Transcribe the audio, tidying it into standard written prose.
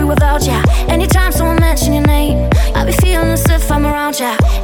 do without ya. Anytime someone mention your name, I be feeling as if I'm around ya.